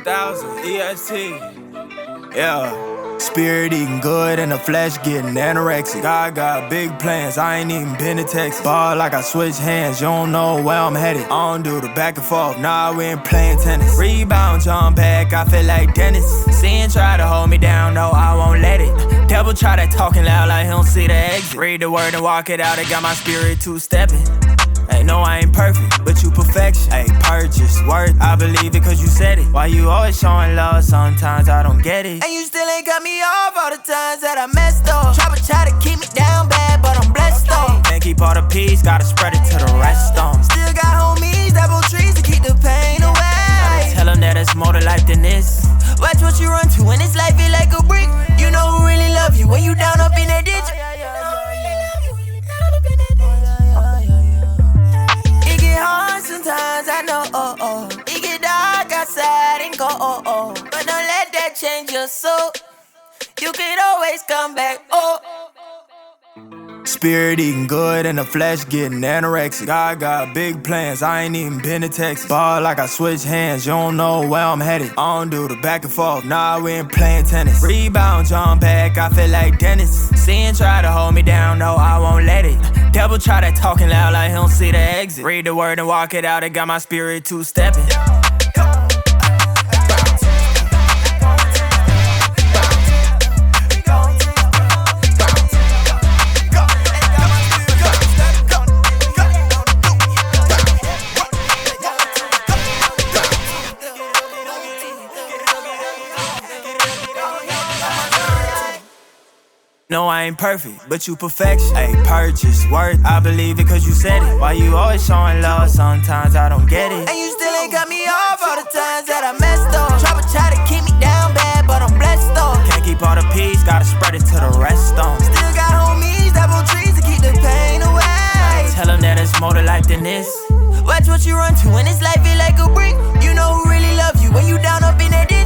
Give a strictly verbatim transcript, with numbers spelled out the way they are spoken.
thousand E S T. Yeah. Spirit eating good and the flesh getting anorexic. God got big plans, I ain't even been to Texas. Ball like I switch hands, you don't know where I'm headed. I don't do the back and forth, nah, we ain't playing tennis. Rebound, jump back, I feel like Dennis. Sin try to hold me down, no, I won't let it. Devil try to talking loud like he don't see the exit. Read the word and walk it out, it got my spirit two-stepping. Hey, no, I ain't perfect, but you perfection. Hey, purchase, worth, I believe it cause you said it. Why you always showing love, sometimes I don't get it. And you still ain't cut me off all the times that I messed up. Try to try to keep me down bad, but I'm blessed though. Can't keep all the peace, gotta spread it to the rest of them. Still got homies, double trees to keep the pain away. Gotta tell them that it's more to life than this. Watch what you run to, and this life is like a brick. You know who really love you when you down up in that ditch. Sometimes I know, oh, oh. It get dark outside and go, oh, oh. But don't let that change your soul. You can always come back, oh. Spirit eating good and the flesh getting anorexic. God got big plans, I ain't even been to Texas. Ball like I switch hands, you don't know where I'm headed. I don't do the back and forth, nah, we ain't playing tennis. Rebound, jump back, I feel like Dennis. Sin try to hold me down, no, I won't let it. Devil try to talking loud like he don't see the exit. Read the word and walk it out, it got my spirit two-stepping. No, I ain't perfect, but you perfection. Hey, purchase, worth, I believe it cause you said it. Why you always showing love, sometimes I don't get it. And you still ain't cut me off all the times that I messed up. Try to try to keep me down bad, but I'm blessed though. Can't keep all the peace, gotta spread it to the rest of them. Still got homies, double trees to keep the pain away. Tell them that it's more to life than this. Watch what you run to, and this life is like a brick. You know who really love you when you down up in that ditch.